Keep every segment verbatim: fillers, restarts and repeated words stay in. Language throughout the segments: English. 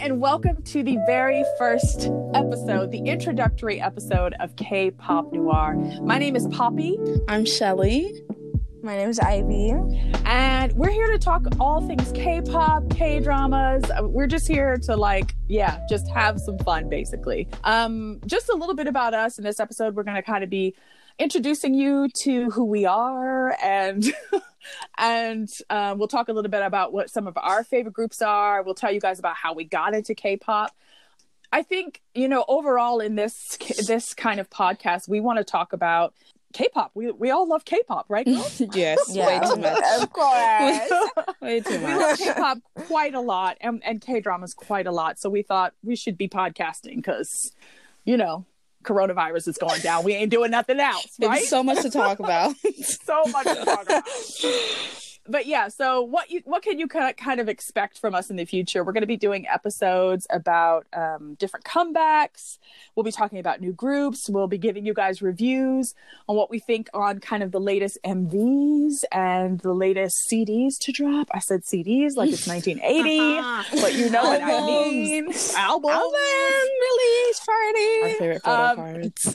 and welcome to the very first episode, the introductory episode of K-Pop Noir. My name is Poppy. I'm Shelly. My name is Ivy. And we're here to talk all things K-pop, K-dramas. We're just here to like, yeah, just have some fun, basically. Um, just a little bit about us. In this episode, we're going to kind of be introducing you to who we are, and and um, we'll talk a little bit about what some of our favorite groups are. We'll tell you guys about how we got into K-pop. I think, you know, overall in this this kind of podcast, we want to talk about K-pop. We we all love K-pop, right, girls? Yes, yeah. way too much. Of course. Way too We love much. K-pop quite a lot, and, and K-dramas quite a lot. So we thought we should be podcasting because, you know, coronavirus is going down. We ain't doing nothing else, right? There's so much to talk about. So much to talk about. But yeah, so what you what can you kind of expect from us in the future? We're going to be doing episodes about um, different comebacks. We'll be talking about new groups. We'll be giving you guys reviews on what we think on kind of the latest M Vs and the latest C Ds to drop. I said C Ds like it's nineteen eighty, but you know what I mean. Albums. Album release party. Our favorite photo Um, cards.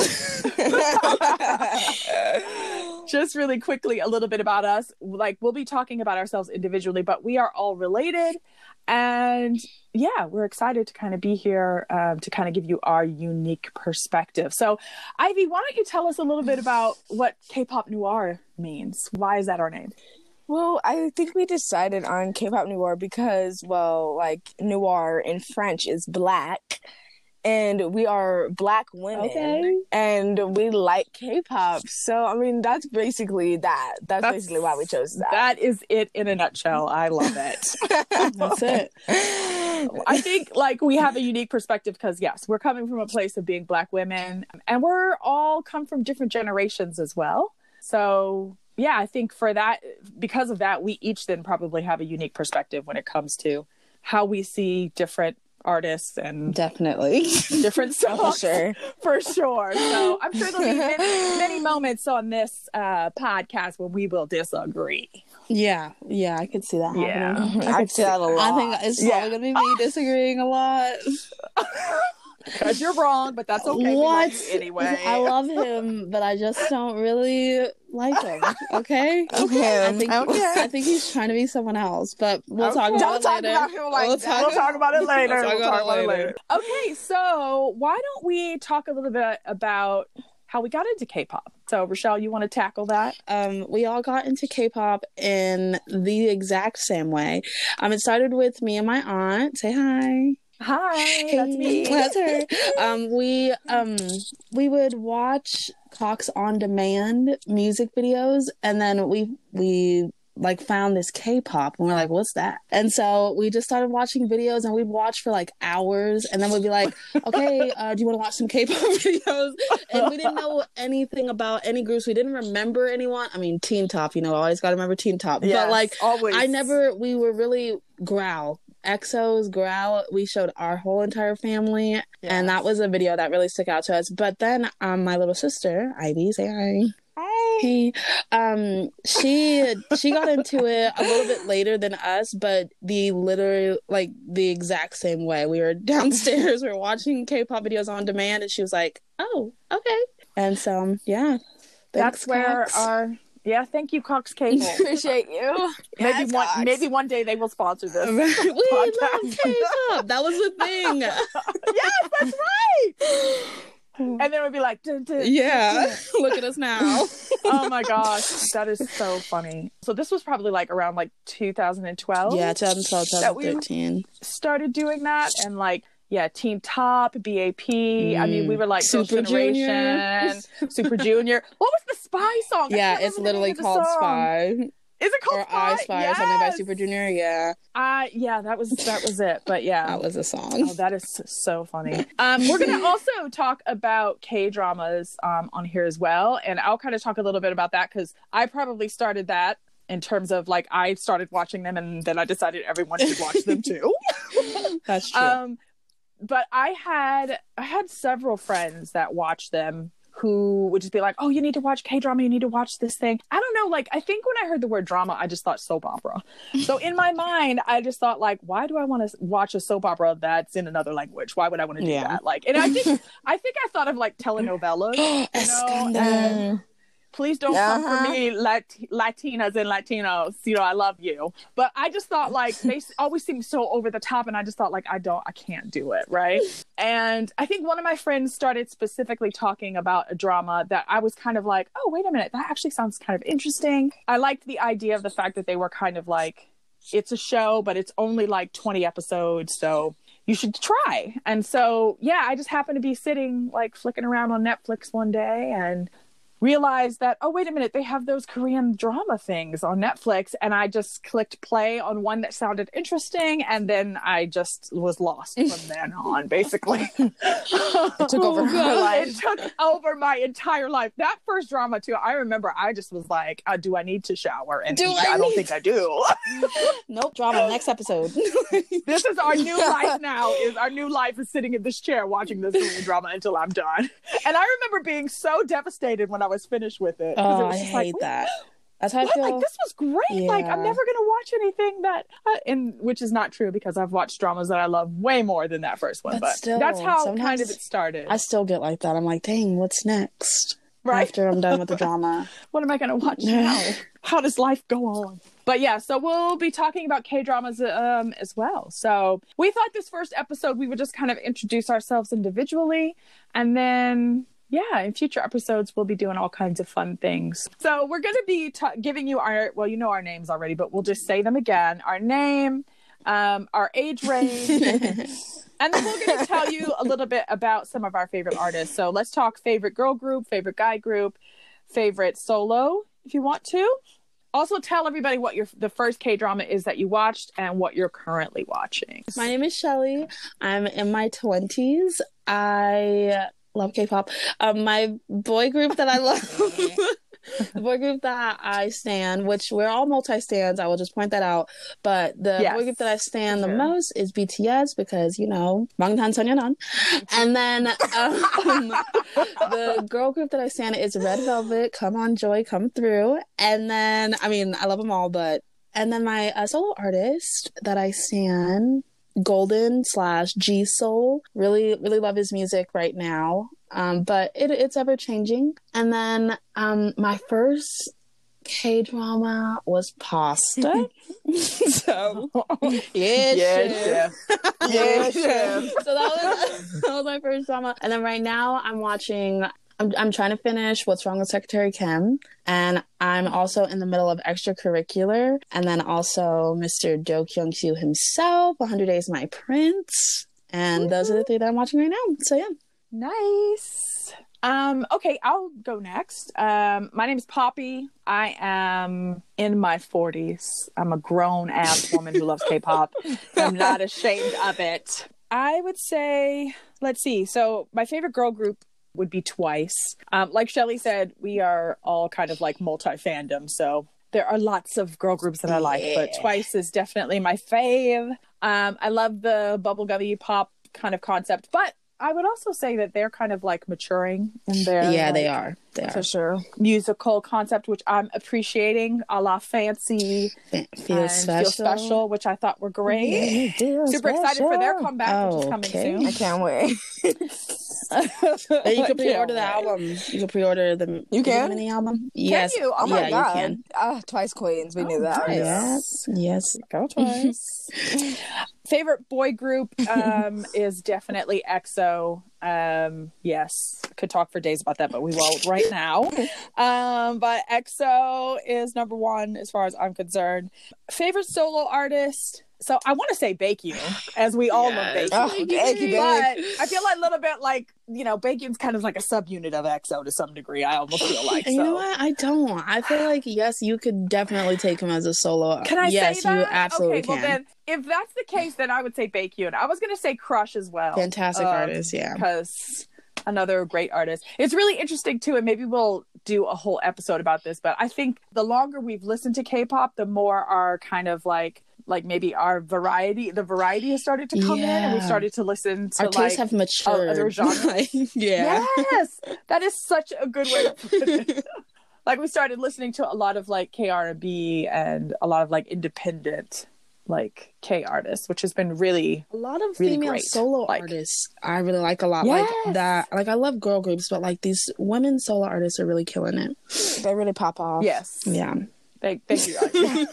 Just really quickly, a little bit about us. Like, we'll be talking about ourselves individually, but we are all related. And yeah, we're excited to kind of be here um, to kind of give you our unique perspective. So, Ivy, why don't you tell us a little bit about what K-pop Noir means? Why is that our name? Well, I think we decided on K-pop Noir because, well, like, noir in French is black. And we are black women, Okay. and we like K-pop. So, I mean, that's basically that. That's, That's- basically why we chose that. That is it in a nutshell. I love it. That's it. I think like we have a unique perspective because yes, we're coming from a place of being black women, and we're all come from different generations as well. So yeah, I think for that, because of that, we each then probably have a unique perspective when it comes to how we see different artists and Definitely. different songs. For sure. For sure. So I'm sure there'll be many, many moments on this uh, podcast when we will disagree. Yeah, yeah, I could see that happening. Yeah. I could see that a lot. I think it's Yeah. probably going to be me disagreeing a lot. Because you're wrong, but that's okay. We What? love you anyway. I love him, but I just don't really like him. Okay? Okay. I think, Okay. I think he's trying to be someone else, but we'll talk Okay. about Don't it talk later. about him like We'll that. We'll talk about it later. We'll talk We'll talk about it about it later. later. Okay, so why don't we talk a little bit about how we got into K-pop? So, Rochelle, you want to tackle that? Um, we all got into K-pop in the exact same way. Um, it started with me and my aunt. Say hi. Hi, that's me. That's her. Um, we um we would watch Cox on Demand music videos, and then we we like found this K-pop, and we're like, "What's that?" And so we just started watching videos, and we'd watch for like hours, and then we'd be like, "Okay, uh, do you want to watch some K-pop videos?" And we didn't know anything about any groups. We didn't remember anyone. I mean, Teen Top, you know, always got to remember Teen Top. Yes, but like, always. I never. We were really growl. X O's growl. We showed our whole entire family, Yes. and that was a video that really stuck out to us. But then, um, my little sister Ivy, say hi. Hi. Hey, um, she she got into it a little bit later than us, but the literally like the exact same way. We were downstairs, we were watching K-pop videos on demand, and she was like, "Oh, okay." And so, yeah, That's thanks, where Cox. our yeah. Thank you, Cox Cable. Appreciate you. maybe Yes, one Cox. maybe one day they will sponsor this. we podcast. love K-pop. That was the thing. Yes, that's right. And then we'd be like, dun, dun, Yeah, look at us now. oh my gosh, that is so funny. So this was probably like around like two thousand twelve. Yeah, twenty twelve, That we- twenty thirteen. started doing that, and like yeah, Teen Top, B A P. I mean, we were like Girls' Super Junior. Generation, Super Junior. What was the Spy song? I Yeah, can't it's remember the literally name of the called song. Spy. Is it called Or Spy? I Spy or something by Yes! Super Junior. Yeah, Uh, yeah, that was that was it. But yeah, that was a song. oh, that is so funny. Um, we're gonna also talk about K dramas um on here as well, and I'll kind of talk a little bit about that because I probably started that in terms of like I started watching them, and then I decided everyone should watch them too. That's true. Um, but I had I had several friends that watched them who would just be like, oh, you need to watch K-drama, you need to watch this thing. I don't know, like, I think when I heard the word drama, I just thought soap opera. So in my mind, I just thought, like, why do I want to watch a soap opera that's in another language? Why would I want to do Yeah. that? Like, and I think I think I thought of like telenovelas, you know, and please don't come Uh-huh. for me, Lat- Latinas and Latinos. You know, I love you. But I just thought like they s- always seem so over the top, and I just thought like I don't, I can't do it, right? And I think one of my friends started specifically talking about a drama that I was kind of like, oh, wait a minute, that actually sounds kind of interesting. I liked the idea of the fact that they were kind of like, it's a show, but it's only like twenty episodes, so you should try. And so, yeah, I just happened to be sitting like flicking around on Netflix one day and realized that, oh, wait a minute, they have those Korean drama things on Netflix. And I just clicked play on one that sounded interesting. And then I just was lost from then on, basically. It took over her life. It took over my entire life. That first drama, too, I remember I just was like, uh, do I need to shower? And Do I, I don't need- think I do. Nope, drama. Next episode. This is our new life now. Is our new life is sitting in this chair watching this Korean drama until I'm done. And I remember being so devastated when I was finished with it. 'cause it Oh, was I just hate like, that. That's how I what? feel. Like, this was great. Like, I'm Yeah. never gonna watch anything that, uh, and which is not true because I've watched dramas that I love way more than that first one. But But, still, that's how kind sometimes of it started, I still get like that. I'm like, dang, what's next? right? After I'm done with the drama. What am I gonna watch now? How does life go on? But yeah, so we'll be talking about K-dramas um, as well. So we thought this first episode we would just kind of introduce ourselves individually, and then yeah, in future episodes we'll be doing all kinds of fun things. So we're going to be t- giving you our, well, you know our names already, but we'll just say them again. Our name, um, our age range, and then we're going to tell you a little bit about some of our favorite artists. So let's talk favorite girl group, favorite guy group, favorite solo, if you want to. Also, tell everybody what your the first K-drama is that you watched and what you're currently watching. My name is Shelly. I'm in my twenties. I love K-pop. Um, my boy group that I love, the boy group that I stan, which we're all multi-stans, I will just point that out. But the Yes, boy group that I stan the sure. most is B T S because, you know, Bangtan Sonyeon. And then um, the girl group that I stan is Red Velvet. Come on, Joy, come through. And then, I mean, I love them all, but and then my uh, solo artist that I stan, Golden slash G Soul. Really, really love his music right now. Um, but it, it's ever changing. And then um, my first K drama was Pasta. So yeah, Yes, chef. chef. Yes, chef. So that was that was my first drama. And then right now I'm watching. I'm I'm trying to finish What's Wrong with Secretary Kim, and I'm also in the middle of extracurricular, and then also Mister Do Kyung Soo himself, one hundred Days My Prince, and those are the three that I'm watching right now. So yeah. Nice. Um, okay, I'll go next. Um, my name is Poppy. I am in my forties. I'm a grown ass woman who loves K-pop. I'm not ashamed of it. I would say, let's see. So my favorite girl group would be Twice. Um, like Shelly said, we are all kind of like multi-fandom. So there are lots of girl groups that I like, but Twice is definitely my fave. Um, I love the bubblegummy pop kind of concept, but I would also say that they're kind of like maturing in their Yeah, like, they are. They are. For sure. musical concept, which I'm appreciating, a la Fancy Fe- and Feel special. Feel Special, which I thought were great. Super excited for their comeback, which is coming Okay. soon. I can't wait. And you can pre-order the Yeah, right. album. You can pre-order the You can? the mini album. Yes. Can you? Oh my yeah, god. you can. Ah, Twice Queens. We Oh, knew that. nice. Yes. Yes. Go Twice. Favorite boy group um, is definitely EXO. Um, yes, could talk for days about that, but we won't right now. Um, but EXO is number one as far as I'm concerned. Favorite solo artist. So I want to say Baekhyun, as we all Yes. love Oh, Baekhyun. thank you, But babe. I feel like a little bit like, you know, Baekhyun's kind of like a subunit of EXO to some degree. I almost feel like. And so. you know what? I don't. I feel like yes, you could definitely take him as a solo. Can I yes, say that? you absolutely okay, can. well then, if that's the case, then I would say Baekhyun. I was going to say Crush as well. Fantastic um, artist, yeah. Because another great artist. It's really interesting too, and maybe we'll do a whole episode about this, but I think the longer we've listened to K-pop, the more our kind of like like maybe our variety, the variety has started to come Yeah. in, and we started to listen to Our tastes like have matured. other genres. Like, yeah. Yes, that is such a good way to put it. Like we started listening to a lot of like K R and B and a lot of like independent like K artists, which has been really A lot of really female great. solo Like- artists I really like a lot. Yes. Like that. Like I love girl groups, but like these women solo artists are really killing it. They really pop off. yes. Yeah. Thank, thank you. Ivy.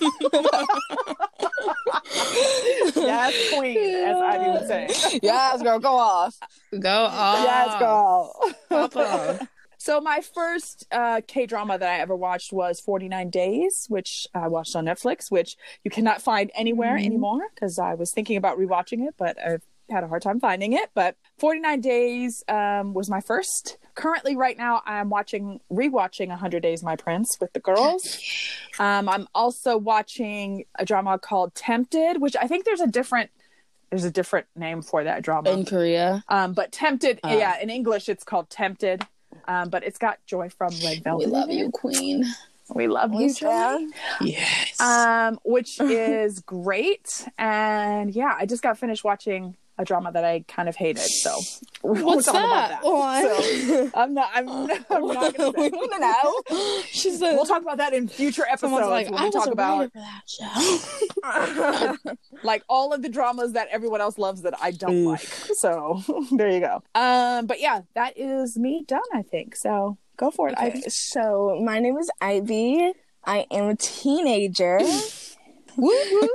Yes, queen, as Ivy would say. Yes, girl, go off. Go off. Yes, girl. Papa. So my first uh, K-drama that I ever watched was forty-nine days, which I watched on Netflix, which you cannot find anywhere Mhm. anymore because I was thinking about rewatching it, but I've had a hard time finding it. But forty-nine days um, was my first. Currently, right now, I'm watching, rewatching one hundred Days My Prince with the girls. Um, I'm also watching a drama called Tempted, which I think there's a different there's a different name for that drama. In Korea. Um, but Tempted, Uh. yeah, in English it's called Tempted. Um, but it's got Joy from Red Velvet. We love in it. you, Queen. We love We you, Joy. stand. Yes. Um, which is great. And yeah, I just got finished watching a drama that I kind of hated. So we'll What's talk about that? So, I'm not. I'm not. I'm not gonna We say. want to know. She's a, We'll talk about that in future episodes someone's like, when I we was talk a about writer for that show. like all of the dramas that everyone else loves that I don't like. So there you go. Um, but yeah, that is me done. I think so. Go for it, Okay, Ivy. so my name is Ivy. I am a teenager. Woo woo.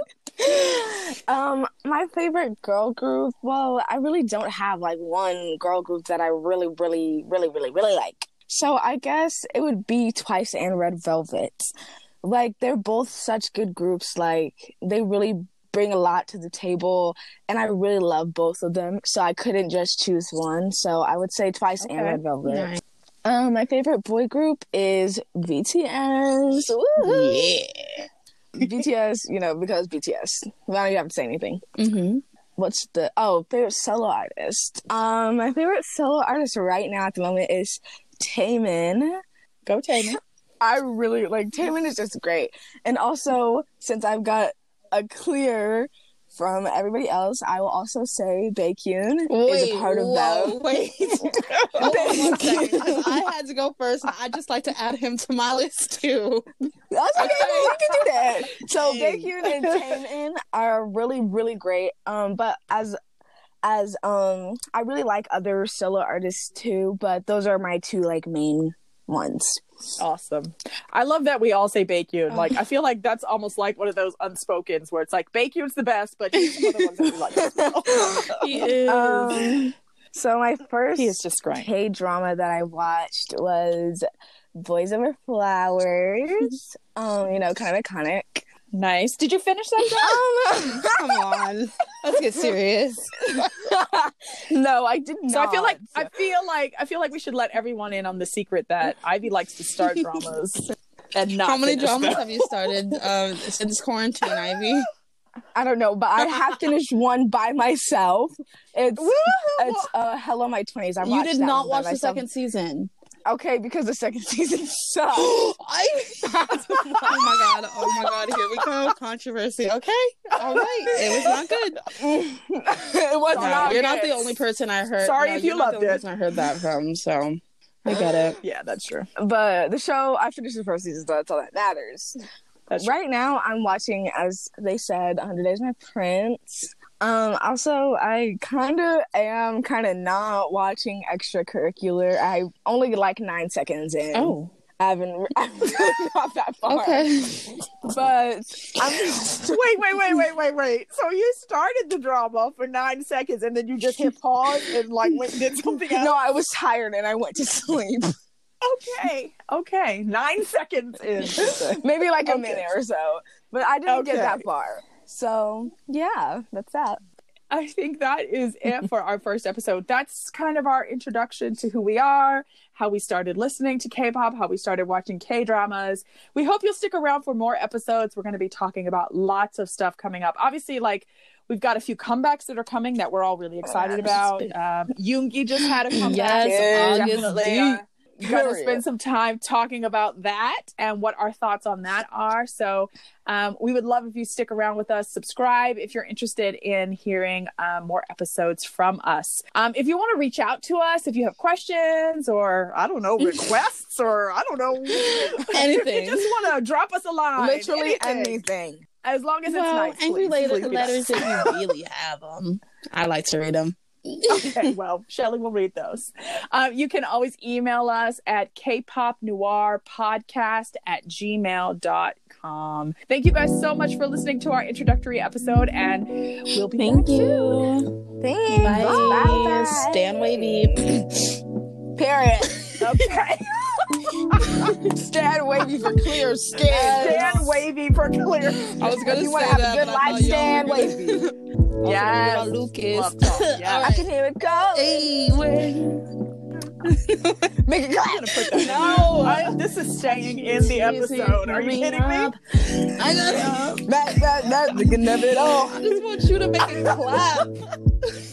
Um, my favorite girl group. Well, I really don't have like one girl group that I really, really, really, really, really like. So I guess it would be Twice and Red Velvet. Like they're both such good groups. Like they really bring a lot to the table, and I really love both of them. So I couldn't just choose one. So I would say Twice and Okay. Red Velvet. Nice. Um, my favorite boy group is B T S. Woo-hoo. Yeah. B T S, you know, because B T S. I don't even have to say anything. Mm-hmm. What's the oh favorite solo artist? Um, my favorite solo artist right now at the moment is Taemin. Go, Taemin. I really like Taemin is just great, and also since I've got a clear from everybody else, I will also say Baekhyun is a part of whoa, that. Wait. Hold on one second, 'cause I had to go first, and I'd just like to add him to my list too. That's okay. We can do that. So Hey. Baekhyun and Taemin are really, really great. Um, but as as um, I really like other solo artists too. But those are my two like main ones. Awesome. I love that we all say Baekhyun. Like, I feel like that's almost like one of those unspokens where it's like, Baekhyun's the best, but he's some other ones that we like as well. He is. Um, so my first He is just great. K drama that I watched was Boys Over Flowers. um, you know, kind of iconic. Nice. Did you finish that? Um, Come on. Let's get serious. no, I did not. So I feel like I feel like I feel like we should let everyone in on the secret that Ivy likes to start dramas and not How many finish dramas them. have you started um, since quarantine, Ivy? I don't know, but I have finished one by myself. It's it's uh Hello My twenties. I You watched did that not one by watch the myself. second season. Okay, because the second season sucked. I... oh my god! Oh my god! Here we go. Controversy. Okay. All right. It was not good. It was No, not. you're not good. the only person I heard. Sorry no, if you you're not loved the only it. person I heard that from. So I get it. Yeah, that's true. But the show, I finished the first season, so that's all that matters. That's true. Right now, I'm watching, as they said, one hundred Days My Prince. Um, also, I kind of am kind of not watching extracurricular. I only like nine seconds in. Oh. I haven't, I'm really not that far. Okay. But I'm just, Wait, wait, wait, wait, wait, wait. So you started the drama for nine seconds and then you just hit pause and like went and did something else? no, I was tired and I went to sleep. Okay. Okay. Nine seconds in. Maybe like a Okay. minute or so. But I didn't get Okay. that far. So, yeah, that's that. I think that is it for our first episode. That's kind of our introduction to who we are, how we started listening to K-pop, how we started watching K-dramas. We hope you'll stick around for more episodes. We're going to be talking about lots of stuff coming up. Obviously, like, we've got a few comebacks that are coming that we're all really excited about. Um, Yoongi just had a comeback. Yes, so August definitely, D. uh, gonna Period. spend some time talking about that and what our thoughts on that are. So um, we would love if you stick around with us. Subscribe if you're interested in hearing um, more episodes from us. Um, if you want to reach out to us, if you have questions or I don't know requests or I don't know Anything. if you just want to drop us a line, Literally anything. anything. As long as Well, it's nice. angry please, letter- please be nice. letters if you really have them. I like to read them. Okay, well, Shelly will read those. Um, you can always email us at kpopnoirpodcast at gmail dot com. Thank you guys so much for listening to our introductory episode, and we'll be Thank back soon. you. Thanks. Bye. Bye. Bye. Stan Wavy. Period. Okay. Stand wavy for clear skin. Stand wavy for clear. I was gonna You say want to have that, a good but I life, thought y'all stand were gonna- wavy. Yes. About Lucas. Love talk. All Yeah. I right. can hear it go. Hey, wait. Make it clap. No, I, this is staying in the episode. Are you kidding me? I got. That, that, that, the good of it all. I just want you to make it clap.